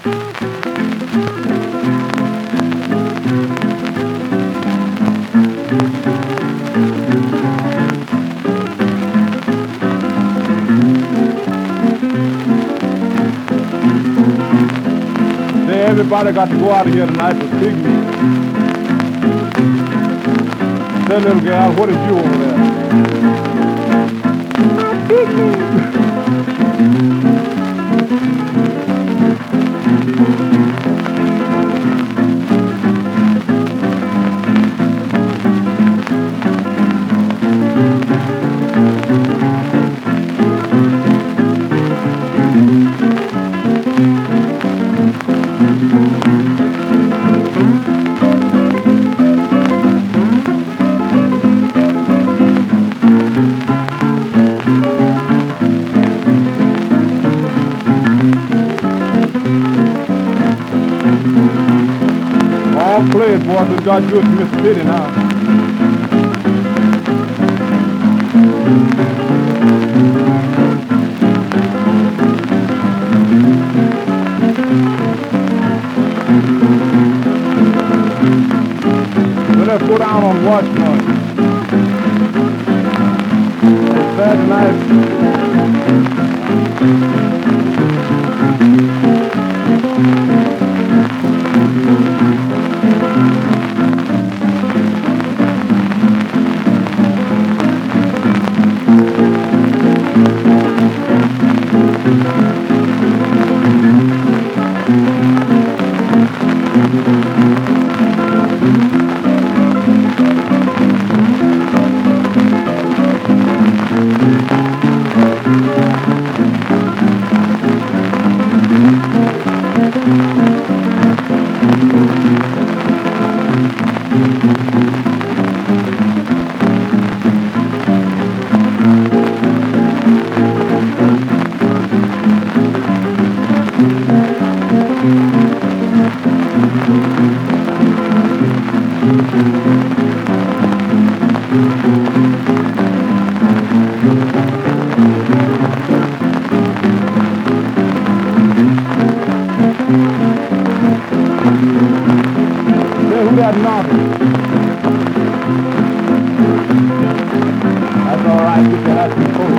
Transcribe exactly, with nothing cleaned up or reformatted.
Everybody got to go out of here tonight with pig meat. That little gal, what is you over there? Pig meat. Play it, boys. We got you to Mississippi now. So let's go down on Washington. It's that nice. That's all right. Get your hat and coat.